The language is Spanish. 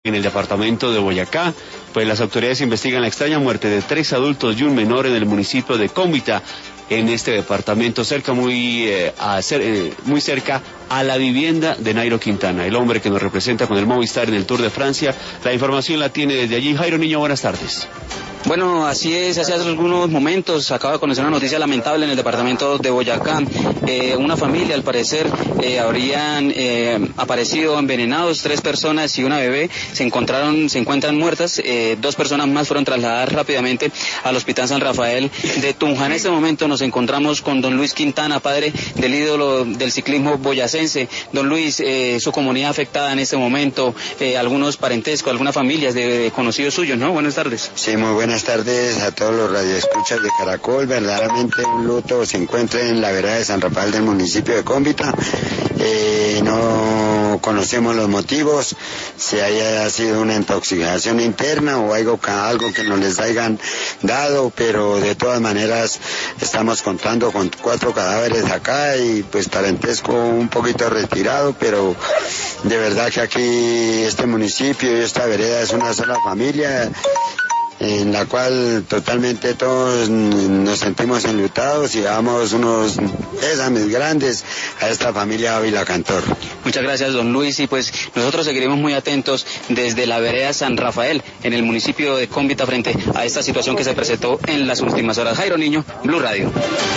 En el departamento de Boyacá, pues las autoridades investigan la extraña muerte de 3 adultos y un menor en el municipio de Cómbita, en este departamento, muy cerca a la vivienda de Nairo Quintana, el hombre que nos representa con el Movistar en el Tour de Francia. La información la tiene desde allí Jairo Niño, buenas tardes. Bueno, así es, hace algunos momentos acaba de conocer una noticia lamentable en el departamento de Boyacá. Una familia, al parecer, habrían aparecido envenenados, 3 personas y una bebé se encuentran muertas. 2 personas más fueron trasladadas rápidamente al Hospital San Rafael de Tunja. En este momento nos encontramos con don Luis Quintana, padre del ídolo del ciclismo boyacense. Don Luis, su comunidad afectada en este momento, algunos parentescos, algunas familias de conocidos suyos, ¿no? Buenas tardes. Sí, muy buenas tardes a todos los radioescuchas de Caracol. Verdaderamente un luto se encuentra en la vereda de San Rafael del municipio de Cómbita. No conocemos los motivos, si haya sido una intoxicación interna o algo que no les hayan dado, pero de todas maneras estamos contando con 4 cadáveres acá y pues parentesco un poquito retirado, pero de verdad que aquí este municipio y esta vereda es una sola familia, en la cual totalmente todos nos sentimos enlutados y damos unos pésames grandes a esta familia Ávila Cantor. Muchas gracias, don Luis, y pues nosotros seguiremos muy atentos desde la vereda San Rafael, en el municipio de Cómbita, frente a esta situación que se presentó en las últimas horas. Jairo Niño, Blue Radio.